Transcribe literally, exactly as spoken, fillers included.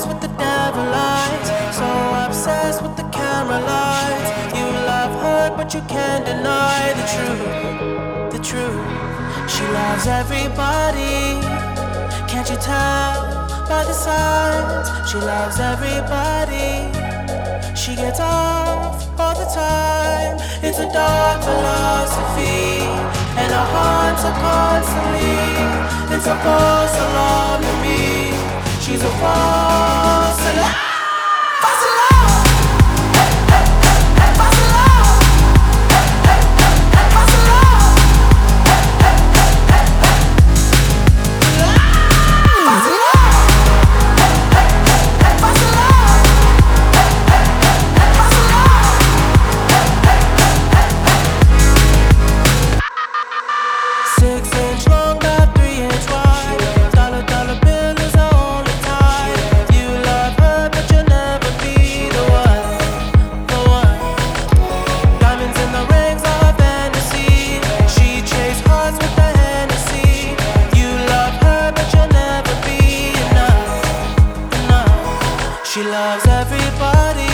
obsessed with the devil lights, so obsessed with the camera lights. You love her, but you can't deny the truth, the truth. She loves everybody, can't you tell by the signs? She loves everybody, she gets off all the time. It's a dark philosophy, and our hearts are constantly. It's a false alarm to me. She's a false alarm. False alarm. False alarm. False alarm. False alarm. False alarm. False alarm. Six inch long, got three inch wide. Dollar, dollar bill is the only tie. You love her, but you'll never be the one, the one. Diamonds in the rings are fantasy. She chased hearts with the Hennessy. You love her, but you'll never be enough, enough. She loves everybody,